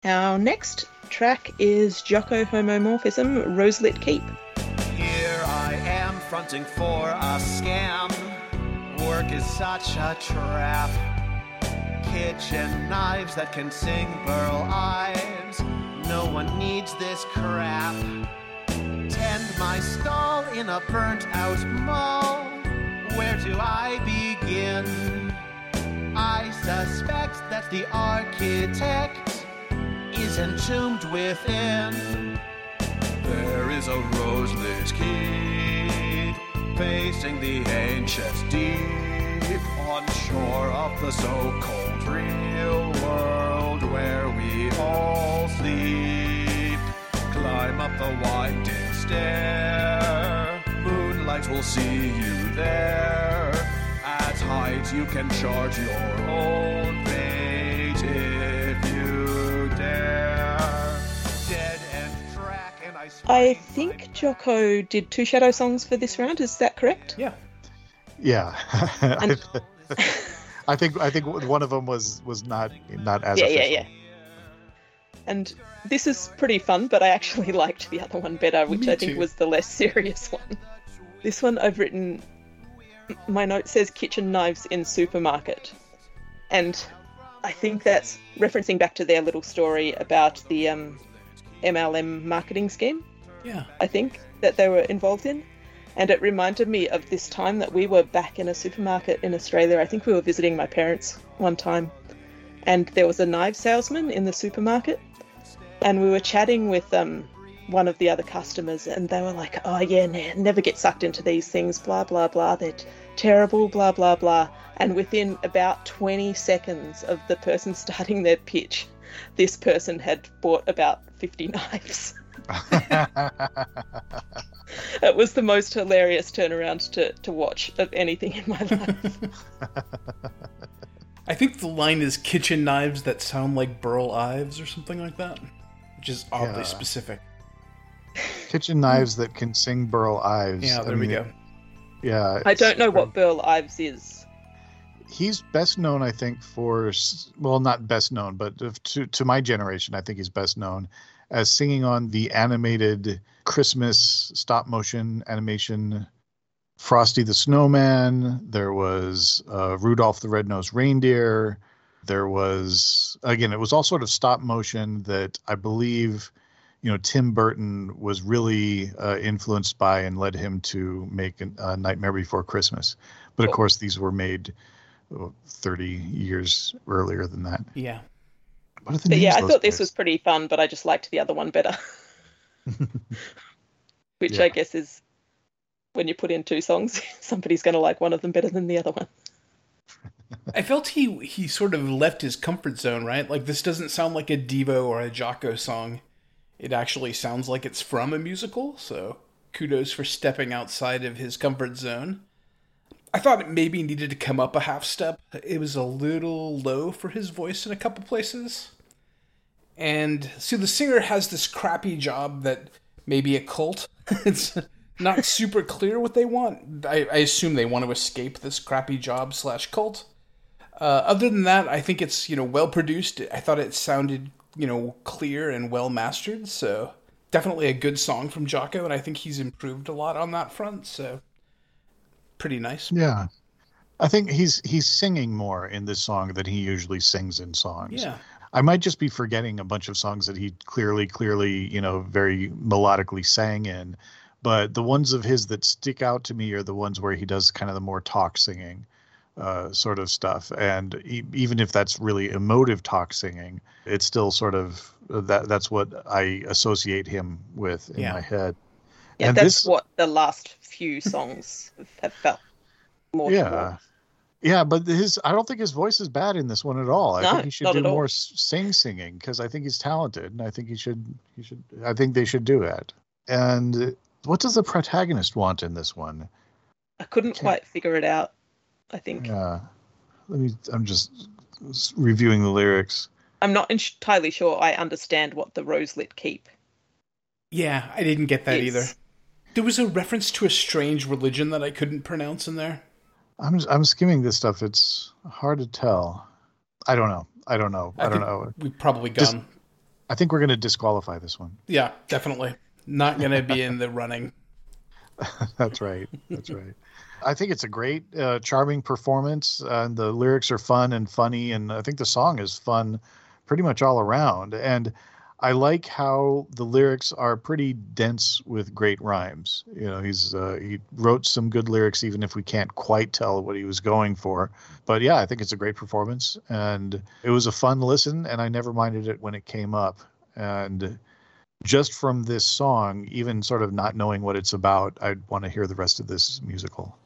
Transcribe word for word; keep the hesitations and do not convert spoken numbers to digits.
Our next track is Jocko Homomorphism, Roselit Keep. Here I am fronting for a scam. Work is such a trap. Kitchen knives that can sing Burl Ives. No one needs this crap. Tend my stall in a burnt out mall. Where do I begin? I suspect that the architect is entombed within. There is a roselit keep facing the ancient deep, on shore of the so-called real world where we all sleep. Climb up the winding stair, moonlight will see you there. At height you can charge your own fate if you dare. Dead end track and I I think Jocko did two Shadow songs for this round, is that correct? Yeah. Yeah. And- I think I think one of them was was not not as yeah, official. yeah, yeah. And this is pretty fun, but I actually liked the other one better, which Me I think too. was the less serious one. This one I've written, my note says kitchen knives in supermarket. And I think that's referencing back to their little story about the um, M L M marketing scheme, Yeah. I think, that they were involved in. And it reminded me of this time that we were back in a supermarket in Australia. I think we were visiting my parents one time. And there was a knife salesman in the supermarket. And we were chatting with um, one of the other customers. And they were like, oh, yeah, ne- never get sucked into these things, blah, blah, blah. They're t- terrible, blah, blah, blah. And within about twenty seconds of the person starting their pitch, this person had bought about fifty knives. It was the most hilarious turnaround to, to watch of anything in my life. I think the line is kitchen knives that sound like Burl Ives or something like that, which is oddly Yeah. specific. Kitchen knives that can sing Burl Ives. Yeah, I there we mean, go. Yeah. I don't it's- know what Burl Ives is. He's best known, I think, for s- well, not best known, but if- to to my generation, I think he's best known as singing on the animated Christmas stop motion animation Frosty the Snowman. There was uh, Rudolph the Red-Nosed Reindeer. There was, again, it was all sort of stop motion that I believe, you know, Tim Burton was really uh, influenced by and led him to make a uh, Nightmare Before Christmas. But of course, these were made oh, thirty years earlier than that. Yeah. What are the But names yeah, of I those thought this guys? was pretty fun, but I just liked the other one better. Which Yeah. I guess is when you put in two songs, somebody's going to like one of them better than the other one. I felt he he sort of left his comfort zone, right? Like, this doesn't sound like a Devo or a Jocko song. It actually sounds like it's from a musical, so kudos for stepping outside of his comfort zone. I thought it maybe needed to come up a half step. It was a little low for his voice in a couple places. And so the singer has this crappy job that may be a cult. It's not super clear what they want. I, I assume they want to escape this crappy job slash cult. Uh, other than that, I think it's, you know, well produced. I thought it sounded, you know, clear and well mastered. So definitely a good song from Jocko, and I think he's improved a lot on that front. So pretty nice. Yeah. I think he's he's singing more in this song than he usually sings in songs. Yeah. I might just be forgetting a bunch of songs that he clearly, clearly, you know, very melodically sang in. But the ones of his that stick out to me are the ones where he does kind of the more talk singing uh, sort of stuff. And e- even if that's really emotive talk singing, it's still sort of that that's what I associate him with in Yeah. my head. Yeah, And that's this- what the last few songs have felt more Yeah. towards. Yeah, but his I don't think his voice is bad in this one at all. I No, think he should not do at all. more s- sing singing because I think he's talented and I think he should he should I think they should do it. And what does the protagonist want in this one? I couldn't Can't- quite figure it out, I think. Yeah. Let me I'm just s- reviewing the lyrics. I'm not entirely sure I understand what the Roselit Keep Yeah, I didn't get that is. either. There was a reference to a strange religion that I couldn't pronounce in there. I'm I'm skimming this stuff. It's hard to tell. I don't know. I don't know. I, don't think know. We've probably Just- gone I think we're going to disqualify this one. Yeah, definitely. Not going to be in the running. That's right. That's right. I think it's a great, uh, charming performance, and the lyrics are fun and funny, and I think the song is fun pretty much all around. And I like how the lyrics are pretty dense with great rhymes. You know, he's uh, he wrote some good lyrics, even if we can't quite tell what he was going for. But yeah, I think it's a great performance, and it was a fun listen, and I never minded it when it came up. And just from this song, even sort of not knowing what it's about, I'd want to hear the rest of this musical.